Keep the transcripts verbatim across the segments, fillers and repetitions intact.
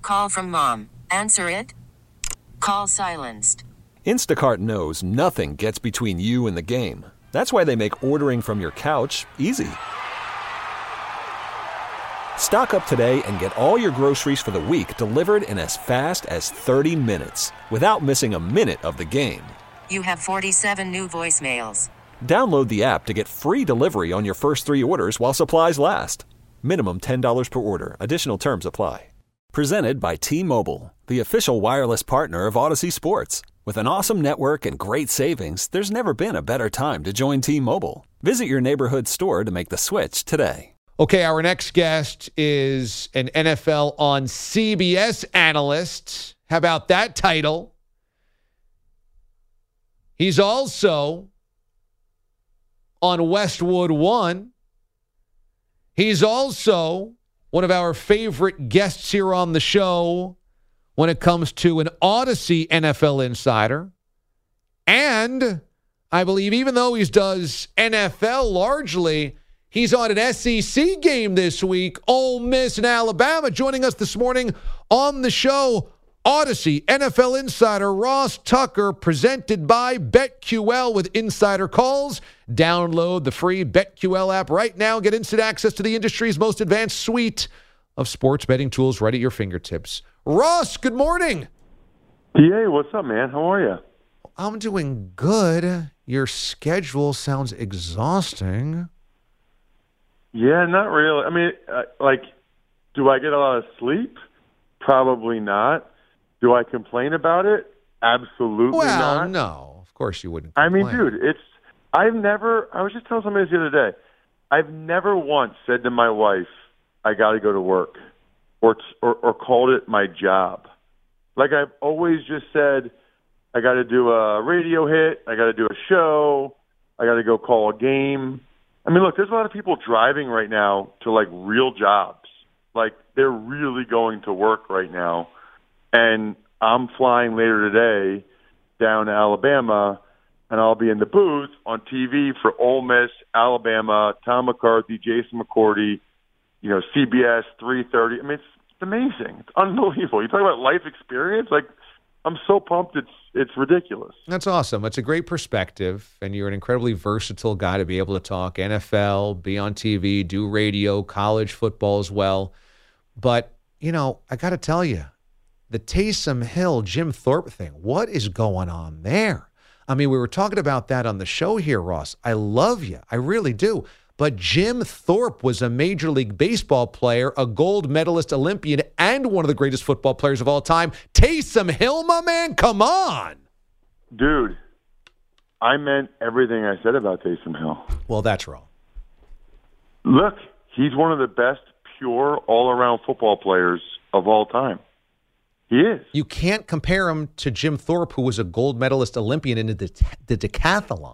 Call from mom. Answer it. Call silenced. Instacart knows nothing gets between you and the game. That's why they make ordering from your couch easy. Stock up today and get all your groceries for the week delivered in as fast as thirty minutes without missing a minute of the game. You have forty-seven new voicemails. Download the app to get free delivery on your first three orders while supplies last. Minimum ten dollars per order. Additional terms apply. Presented by T-Mobile, the official wireless partner of Odyssey Sports. With an awesome network and great savings, there's never been a better time to join T-Mobile. Visit your neighborhood store to make the switch today. Okay, our next guest is an N F L on C B S analyst. How about that title? He's also on Westwood One. He's also one of our favorite guests here on the show when it comes to an Odyssey N F L insider. And I believe even though he does N F L largely, he's on an S E C game this week, Ole Miss and Alabama. Joining us this morning on the show, Odyssey N F L insider Ross Tucker, presented by BetQL with Insider Calls. Download the free BetQL app right now. Get instant access to the industry's most advanced suite of sports betting tools right at your fingertips. Ross, good morning. D A, what's up, man? How are you? I'm doing good. Your schedule sounds exhausting. Yeah, not really. I mean, uh, like, do I get a lot of sleep? Probably not. Do I complain about it? Absolutely well, not. no. Of course you wouldn't complain. complain. I mean, dude, it's, I've never, I was just telling somebody this the other day, I've never once said to my wife, I got to go to work, or, or or called it my job. Like, I've always just said, I got to do a radio hit, I got to do a show, I got to go call a game. I mean, look, there's a lot of people driving right now to, like, real jobs. Like, they're really going to work right now. And I'm flying later today down to Alabama, and I'll be in the booth on T V for Ole Miss, Alabama, Tom McCarthy, Jason McCourty, you know, C B S, three thirty. I mean, it's, it's amazing. It's unbelievable. You talk about life experience, like, I'm so pumped, it's it's ridiculous. That's awesome. It's a great perspective, and you're an incredibly versatile guy to be able to talk N F L, be on T V, do radio, college football as well. But, you know, I got to tell you, the Taysom Hill, Jim Thorpe thing, what is going on there? I mean, we were talking about that on the show here, Ross. I love you. I really do. But Jim Thorpe was a Major League Baseball player, a gold medalist Olympian, and one of the greatest football players of all time. Taysom Hill, my man, come on. Dude, I meant everything I said about Taysom Hill. Well, that's wrong. Look, he's one of the best pure all-around football players of all time. He is. You can't compare him to Jim Thorpe, who was a gold medalist Olympian in the, the decathlon.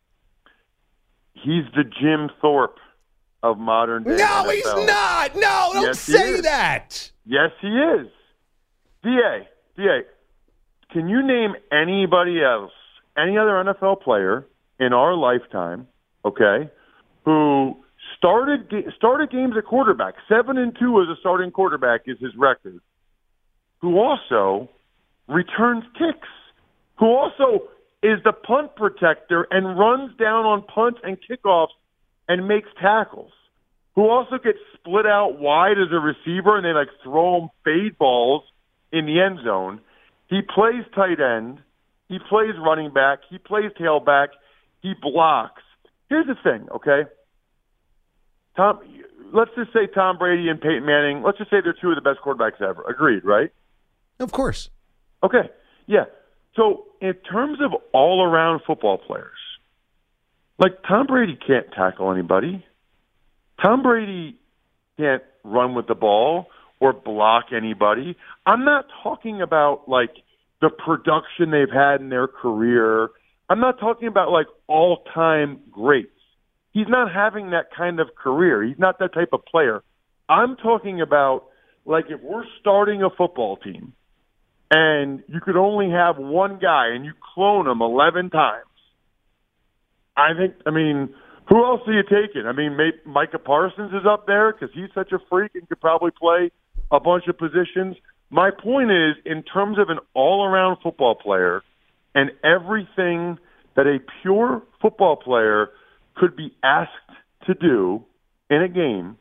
He's the Jim Thorpe of modern day. No, N F L. He's not. No, don't yes, say that. Yes, he is. D A, D A, can you name anybody else, any other N F L player in our lifetime, okay, who started started games at quarterback, seven and two as a starting quarterback is his record, who also returns kicks, who also is the punt protector and runs down on punts and kickoffs and makes tackles, who also gets split out wide as a receiver and they like throw him fade balls in the end zone. He plays tight end. He plays running back. He plays tailback. He blocks. Here's the thing, okay? Tom, let's just say Tom Brady and Peyton Manning, let's just say they're two of the best quarterbacks ever. Agreed, right? Of course. Okay, yeah. So in terms of all-around football players, like Tom Brady can't tackle anybody. Tom Brady can't run with the ball or block anybody. I'm not talking about, like, the production they've had in their career. I'm not talking about, like, all-time greats. He's not having that kind of career. He's not that type of player. I'm talking about, like, if we're starting a football team, and you could only have one guy, and you clone him eleven times. I think, I mean, who else are you taking? I mean, maybe Micah Parsons is up there because he's such a freak and could probably play a bunch of positions. My point is, in terms of an all-around football player and everything that a pure football player could be asked to do in a game,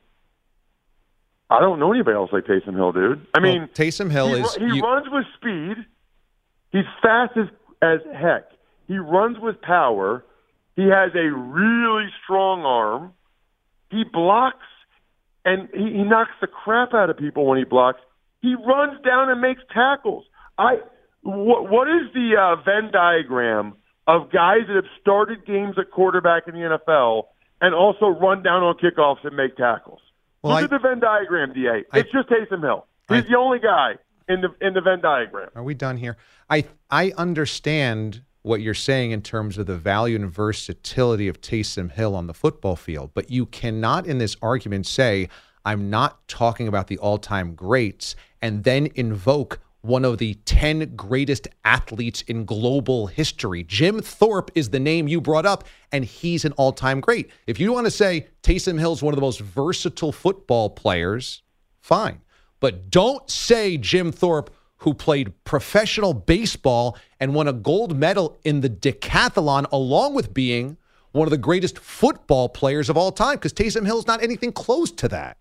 I don't know anybody else like Taysom Hill, dude. I mean, well, Taysom Hill he, is he you, runs with speed. He's fast as, as heck. He runs with power. He has a really strong arm. He blocks, and he, he knocks the crap out of people when he blocks. He runs down and makes tackles. I what, what is the uh, Venn diagram of guys that have started games at quarterback in the N F L and also run down on kickoffs and make tackles? Well, Look I, at the Venn diagram, D A. I, It's just Taysom Hill. He's I, the only guy in the in the Venn diagram. Are we done here? I I understand what you're saying in terms of the value and versatility of Taysom Hill on the football field, but you cannot in this argument say, I'm not talking about the all-time greats, and then invoke one of the ten greatest athletes in global history. Jim Thorpe is the name you brought up, and he's an all-time great. If you want to say Taysom Hill's one of the most versatile football players, fine. But don't say Jim Thorpe, who played professional baseball and won a gold medal in the decathlon, along with being one of the greatest football players of all time, because Taysom Hill's not anything close to that.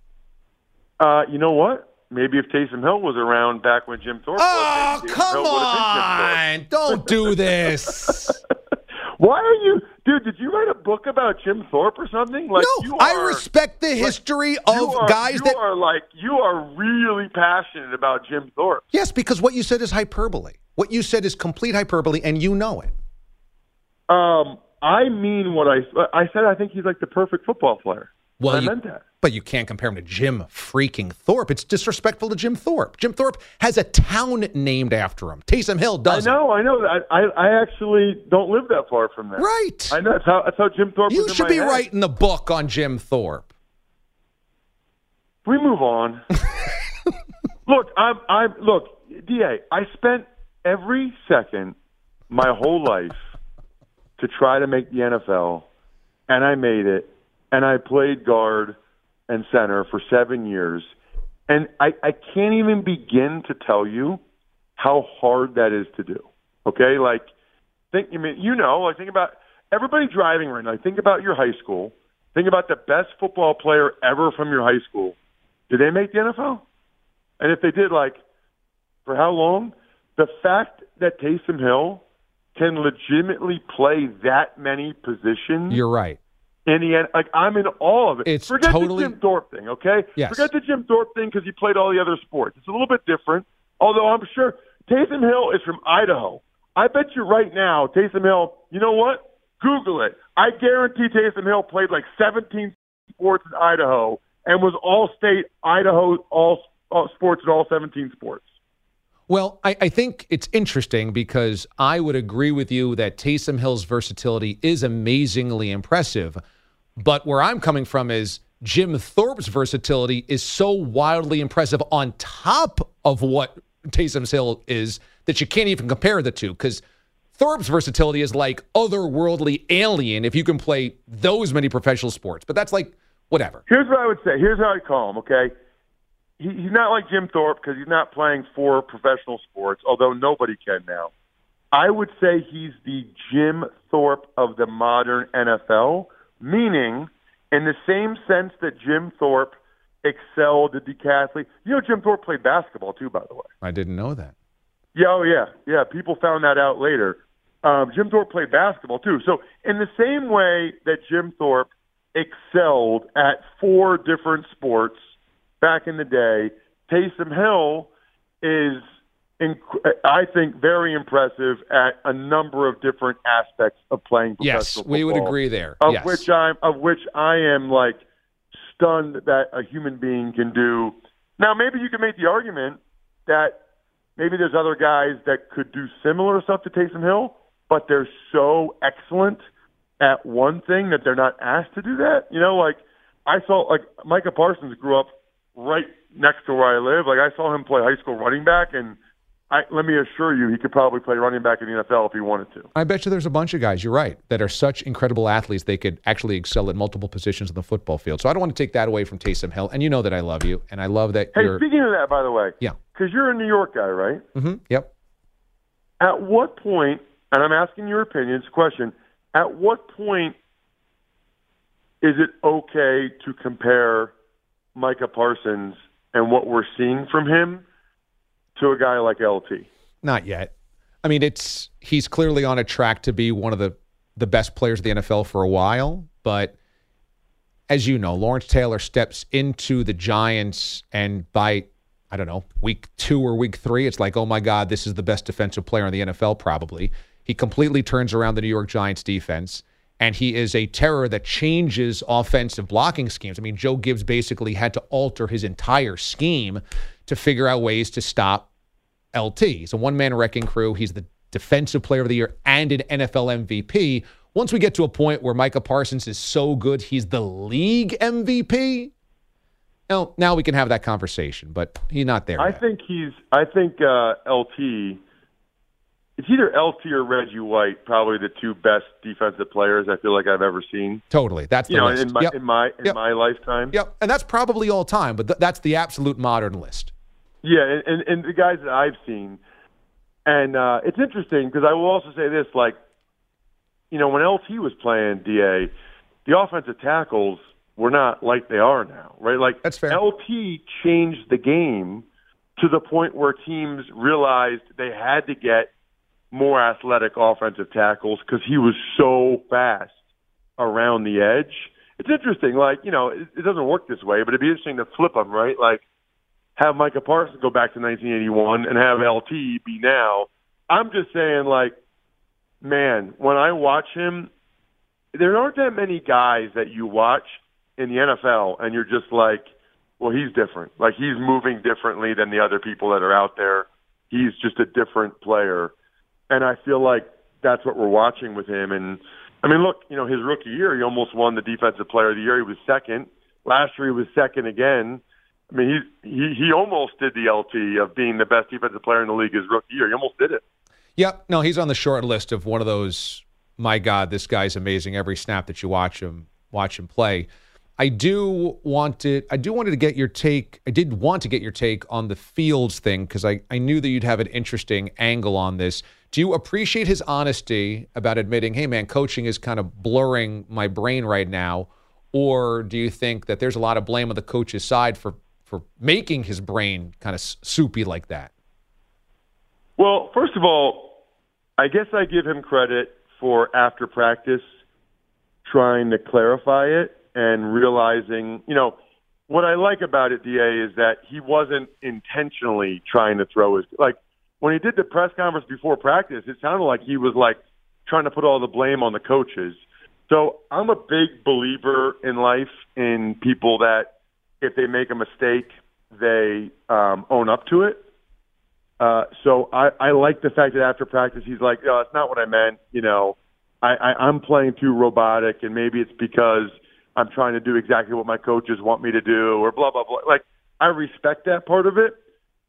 Uh, you know what? Maybe if Taysom Hill was around back when Jim Thorpe oh, was, come on! Don't do this. Why are you, dude? Did you write a book about Jim Thorpe or something? Like, no, you I are, respect the history like, of are, guys you that are like you are really passionate about Jim Thorpe. Yes, because what you said is hyperbole. What you said is complete hyperbole, and you know it. Um, I mean what I I said. I think he's like the perfect football player. Well, I you, meant that. But you can't compare him to Jim freaking Thorpe. It's disrespectful to Jim Thorpe. Jim Thorpe has a town named after him. Taysom Hill doesn't. I know, I know. I, I, I actually don't live that far from there. Right. I know. That's how, that's how Jim Thorpe You was in should my be head. writing the book on Jim Thorpe. We move on. Look, I'm, I'm, look, D A, I spent every second my whole life to try to make the N F L, and I made it, and I played guard and center for seven years. And I, I can't even begin to tell you how hard that is to do. Okay? Like, think, I mean, you know, like, think about everybody driving right now. Think about your high school. Think about the best football player ever from your high school. Did they make the N F L? And if they did, like, for how long? The fact that Taysom Hill can legitimately play that many positions. You're right. In the end, like, I'm in awe of it. It's Forget totally- the Jim Thorpe thing, okay? Yes. Forget the Jim Thorpe thing because he played all the other sports. It's a little bit different, although I'm sure Taysom Hill is from Idaho. I bet you right now, Taysom Hill, you know what? Google it. I guarantee Taysom Hill played like seventeen sports in Idaho and was all-state Idaho all, all sports in all seventeen sports. Well, I, I think it's interesting because I would agree with you that Taysom Hill's versatility is amazingly impressive. But where I'm coming from is Jim Thorpe's versatility is so wildly impressive on top of what Taysom Hill is that you can't even compare the two, because Thorpe's versatility is like otherworldly alien if you can play those many professional sports. But that's like whatever. Here's what I would say. Here's how I call him, okay? He, he's not like Jim Thorpe because he's not playing four professional sports, although nobody can now. I would say he's the Jim Thorpe of the modern N F L, meaning in the same sense that Jim Thorpe excelled at decathlete. You know, Jim Thorpe played basketball too, by the way. I didn't know that. Yeah, oh yeah, yeah. People found that out later. Um, Jim Thorpe played basketball too. So in the same way that Jim Thorpe excelled at four different sports back in the day, Taysom Hill is, inc- I think, very impressive at a number of different aspects of playing professional Yes, football. we would agree there. Of Yes. which I'm, of which I am like stunned that a human being can do. Now, maybe you can make the argument that maybe there's other guys that could do similar stuff to Taysom Hill, but they're so excellent at one thing that they're not asked to do that. You know, like I saw, like Micah Parsons grew up right next to where I live. Like I saw him play high school running back, and I, let me assure you, he could probably play running back in the N F L if he wanted to. I bet you there's a bunch of guys, you're right, that are such incredible athletes they could actually excel at multiple positions on the football field. So I don't want to take that away from Taysom Hill. And you know that I love you, and I love that Hey, you're... speaking of that, by the way, Yeah. because you're a New York guy, right? Mm-hmm. Yep. At what point, and I'm asking your opinion, it's a question, at what point is it okay to compare Micah Parsons and what we're seeing from him to a guy like L T? Not yet. I mean, it's he's clearly on a track to be one of the, the best players of the N F L for a while, but as you know, Lawrence Taylor steps into the Giants, and by, I don't know, week two or week three, it's like, oh my God, this is the best defensive player in the N F L probably. He completely turns around the New York Giants defense, and he is a terror that changes offensive blocking schemes. I mean, Joe Gibbs basically had to alter his entire scheme to figure out ways to stop L T. He's a one-man wrecking crew. He's the defensive player of the year and an N F L M V P. Once we get to a point where Micah Parsons is so good, he's the league M V P, now, now we can have that conversation, but he's not there I yet. think he's, I think uh, L T, it's either L T or Reggie White, probably the two best defensive players I feel like I've ever seen. Totally. That's the you know, list. in my, yep. in my, in Yep. my lifetime. Yep, and that's probably all time, but th- that's the absolute modern list. Yeah, and, and, and the guys that I've seen. And uh, it's interesting because I will also say this, like, you know, when L T was playing, D A, the offensive tackles were not like they are now, right? Like, That's fair. L T changed the game to the point where teams realized they had to get more athletic offensive tackles because he was so fast around the edge. It's interesting, like, you know, it, it doesn't work this way, but it'd be interesting to flip them, right? Like, have Micah Parsons go back to nineteen eighty-one and have L T be now. I'm just saying, like, man, when I watch him, there aren't that many guys that you watch in the N F L and you're just like, well, he's different. Like, he's moving differently than the other people that are out there. He's just a different player. And I feel like that's what we're watching with him. And, I mean, look, you know, his rookie year, he almost won the Defensive Player of the Year. He was second. Last year, he was second again. I mean, he he he almost did the L T of being the best defensive player in the league his rookie year. He almost did it. Yep. No, he's on the short list of one of those, my God, this guy's amazing every snap that you watch him watch him play. I do want to I do wanted to get your take. I did want to get your take on the Fields thing because I, I knew that you'd have an interesting angle on this. Do you appreciate his honesty about admitting, hey man, coaching is kind of blurring my brain right now? Or do you think that there's a lot of blame on the coach's side for for making his brain kind of soupy like that? Well, first of all, I guess I give him credit for after practice trying to clarify it and realizing, you know, what I like about it, D A, is that he wasn't intentionally trying to throw his, like, when he did the press conference before practice, it sounded like he was, like, trying to put all the blame on the coaches. So I'm a big believer in life in people that if they make a mistake, they um, own up to it. Uh, so I, I like the fact that after practice, he's like, oh, that's not what I meant. You know, I, I, I'm playing too robotic, and maybe it's because I'm trying to do exactly what my coaches want me to do, or blah, blah, blah. Like, I respect that part of it.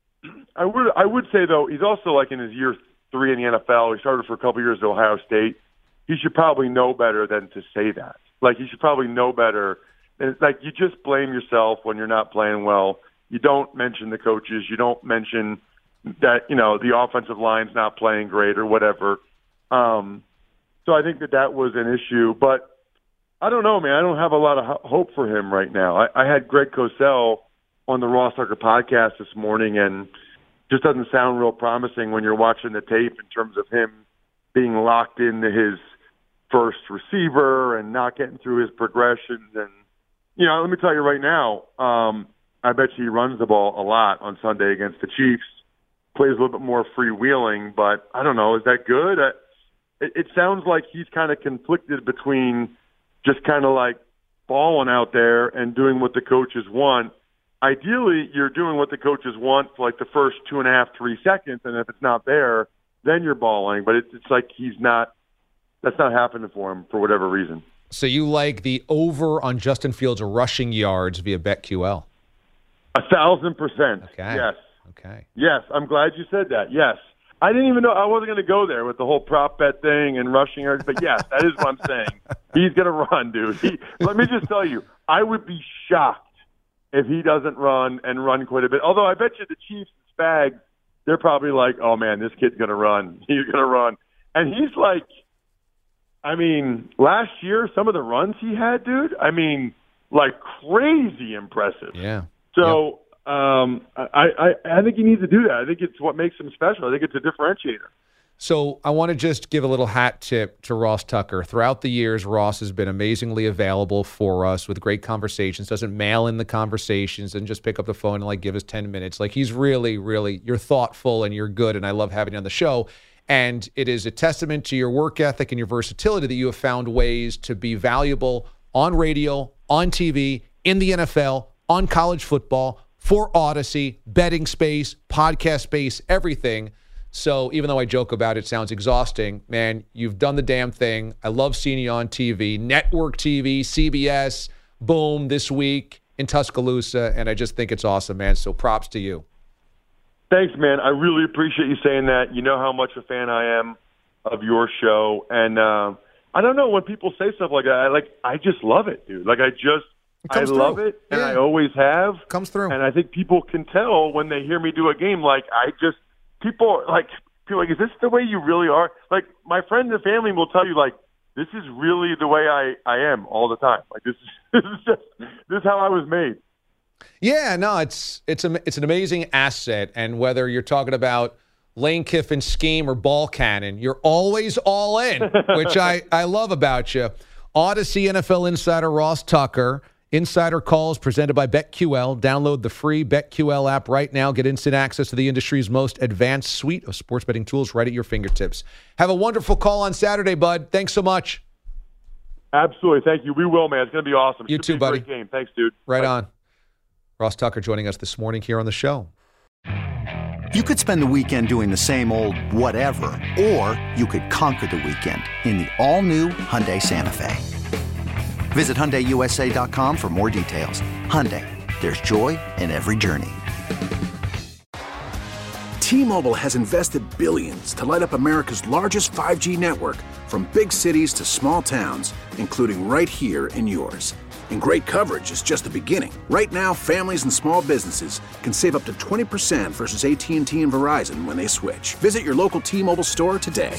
I would I would say, though, he's also, like, in his year three in the N F L. He started for a couple years at Ohio State. He should probably know better than to say that. Like, he should probably know better. And it's like, you just blame yourself when you're not playing well. You don't mention the coaches. You don't mention that, you know, the offensive line's not playing great or whatever. Um, so I think that that was an issue. But I don't know, man. I don't have a lot of ho- hope for him right now. I, I had Greg Cosell on the Raw Sucker podcast this morning, and just doesn't sound real promising when you're watching the tape in terms of him being locked into his first receiver and not getting through his progressions. And, you know, let me tell you right now, um, I bet you he runs the ball a lot on Sunday against the Chiefs. Plays a little bit more freewheeling, but I don't know. Is that good? I, it, it sounds like he's kind of conflicted between just kind of like balling out there and doing what the coaches want. Ideally, you're doing what the coaches want for like the first two and a half, three seconds, and if it's not there, then you're balling. But it's, it's like he's not – that's not happening for him for whatever reason. So you like the over on Justin Fields' rushing yards via BetQL? A thousand percent. Okay. Yes. Okay. Yes, I'm glad you said that. Yes. I didn't even know – I wasn't going to go there with the whole prop bet thing and rushing yards, but yes, that is what I'm saying. He's going to run, dude. He, let me just tell you, I would be shocked if he doesn't run and run quite a bit. Although I bet you the Chiefs, bag, they're probably like, oh, man, this kid's going to run. He's going to run. And he's like, I mean, last year, some of the runs he had, dude, I mean, like crazy impressive. Yeah. So yep. um, I, I, I think he needs to do that. I think it's what makes him special. I think it's a differentiator. So I want to just give a little hat tip to Ross Tucker. Throughout the years, Ross has been amazingly available for us with great conversations, doesn't mail in the conversations and just pick up the phone and like give us ten minutes. Like he's really, really, you're thoughtful and you're good, and I love having you on the show. And it is a testament to your work ethic and your versatility that you have found ways to be valuable on radio, on T V, in the N F L, on college football, for Odyssey, betting space, podcast space, everything. So even though I joke about it, it sounds exhausting, man, you've done the damn thing. I love seeing you on T V, network T V, C B S, boom, this week in Tuscaloosa, and I just think it's awesome, man. So props to you. Thanks, man. I really appreciate you saying that. You know how much a fan I am of your show, and uh, I don't know, when people say stuff like that, I like I just love it, dude. Like I just I through. love it, and yeah. I always have. Comes through. And I think people can tell when they hear me do a game. Like I just people like people are like, is this the way you really are? Like my friends and family will tell you, like, this is really the way I, I am all the time. Like this is this is just this is how I was made. Yeah, no, it's it's a, it's an amazing asset, and whether you're talking about Lane Kiffin's scheme or ball cannon, you're always all in, which I, I love about you. Odyssey N F L insider Ross Tucker. Insider Calls presented by BetQL. Download the free BetQL app right now. Get instant access to the industry's most advanced suite of sports betting tools right at your fingertips. Have a wonderful call on Saturday, bud. Thanks so much. Absolutely. Thank you. We will, man. It's going to be awesome. You Should too, be a buddy. Great game. Thanks, dude. Right Bye. on. Ross Tucker joining us this morning here on the show. You could spend the weekend doing the same old whatever, or you could conquer the weekend in the all-new Hyundai Santa Fe. Visit Hyundai U S A dot com for more details. Hyundai, there's joy in every journey. T-Mobile has invested billions to light up America's largest five G network, from big cities to small towns, including right here in yours. And great coverage is just the beginning. Right now, families and small businesses can save up to twenty percent versus A T and T and Verizon when they switch. Visit your local T-Mobile store today.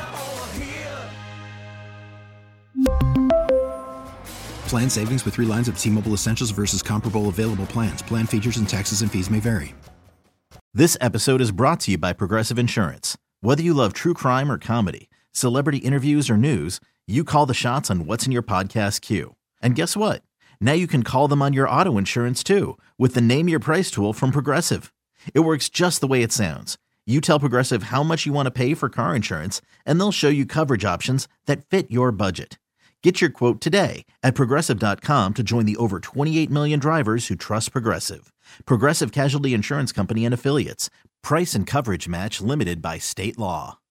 Plan savings with three lines of T-Mobile Essentials versus comparable available plans. Plan features and taxes and fees may vary. This episode is brought to you by Progressive Insurance. Whether you love true crime or comedy, celebrity interviews or news, you call the shots on what's in your podcast queue. And guess what? Now you can call them on your auto insurance too with the Name Your Price tool from Progressive. It works just the way it sounds. You tell Progressive how much you want to pay for car insurance, and they'll show you coverage options that fit your budget. Get your quote today at Progressive dot com to join the over twenty-eight million drivers who trust Progressive. Progressive Casualty Insurance Company and Affiliates. Price and coverage match limited by state law.